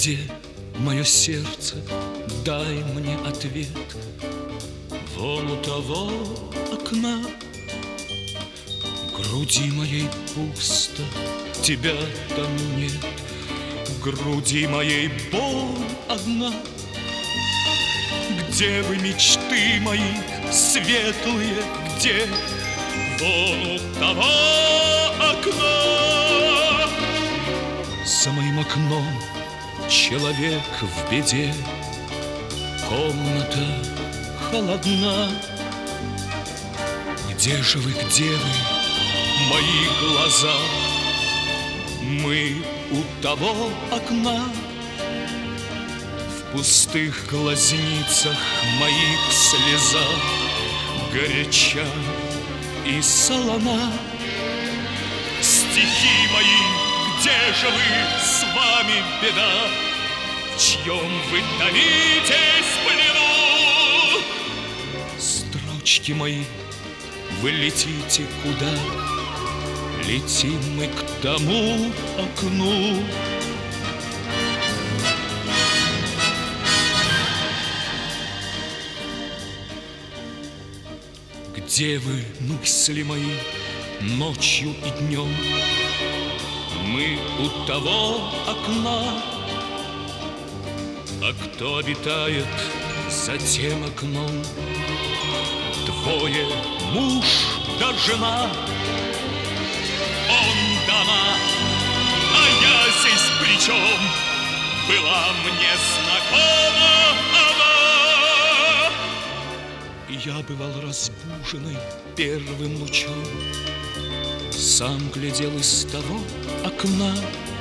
Где мое сердце? Дай мне ответ. Вон у того окна. Груди моей пусто, тебя там нет. Груди моей боль одна. Где вы, мечты мои светлые, где? Вон у того окна. За моим окном человек в беде. Комната холодна. Где же вы, мои глаза? Мы у того окна. В пустых глазницах моих слеза горяча и солона. Стихи мои, где же вы, с вами беда? В чьем вы томитесь плену? Строчки мои, вы летите куда? Летим мы к тому окну. Где вы, мысли мои, ночью и днем? Мы у того окна. А кто обитает за тем окном? Двое, муж да жена. Он дома, а я здесь при чем? Была мне знакома она. И я бывал разбуженный первым лучом. Сам глядел из того окна.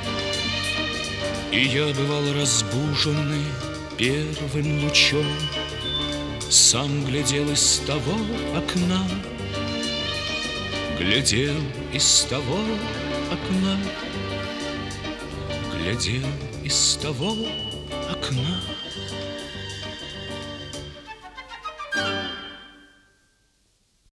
И я бывал разбуженный первым лучом. Сам глядел из того окна. Глядел из того окна. Глядел из того окна.